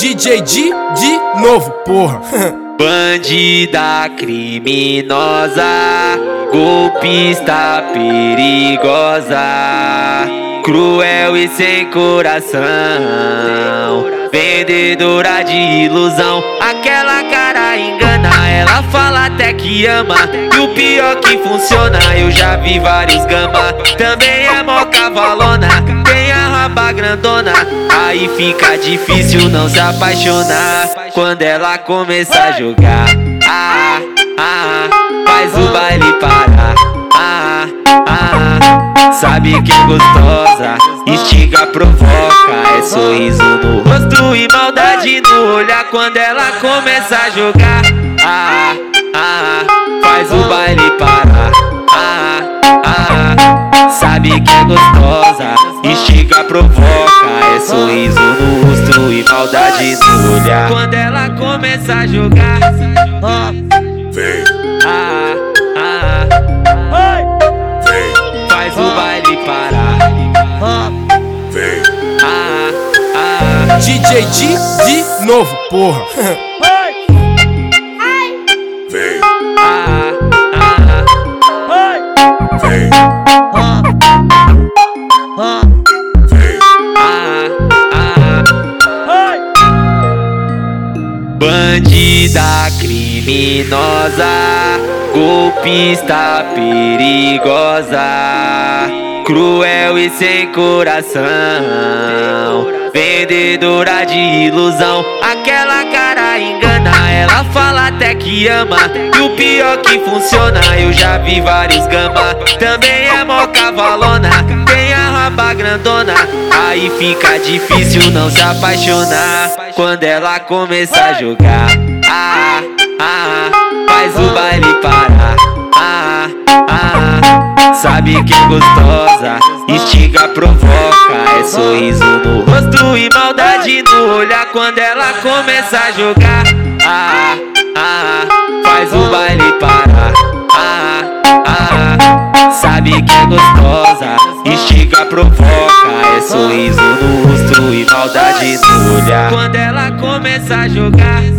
DJ de novo, porra. Bandida criminosa, golpista perigosa, cruel e sem coração, vendedora de ilusão. Aquela cara engana, ela fala até que ama, e o pior que funciona, eu já vi vários gama. Também é mó cavalona, tem a raba grandona, aí fica difícil não se apaixonar. Quando ela começa a jogar, faz o baile parar, sabe que é gostosa, instiga, provoca, é sorriso no rosto e maldade no olhar. Quando ela começa a jogar, faz o baile parar, sabe que é gostosa, instiga, provoca, é sorriso no rosto e maldade no olhar. Quando ela começa a jogar, Vem, faz o baile parar, vem, DJ de novo, porra. vem, vem, vem, bandida criminosa, golpista perigosa, cruel e sem coração, vendedora de ilusão. Aquela cara engana, ela fala até que ama, e o pior que funciona, eu já vi vários gama. Também é mó cavalona, tem a raba grandona, aí fica difícil não se apaixonar. Quando ela começa a jogar, faz o baile parar, sabe que é gostosa, instiga, provoca, é sorriso no rosto e maldade no olhar. Quando ela começa a jogar, faz o baile parar, sabe que é gostosa, instiga, provoca, é sorriso no rosto e maldade no olhar. Quando ela começa a jogar,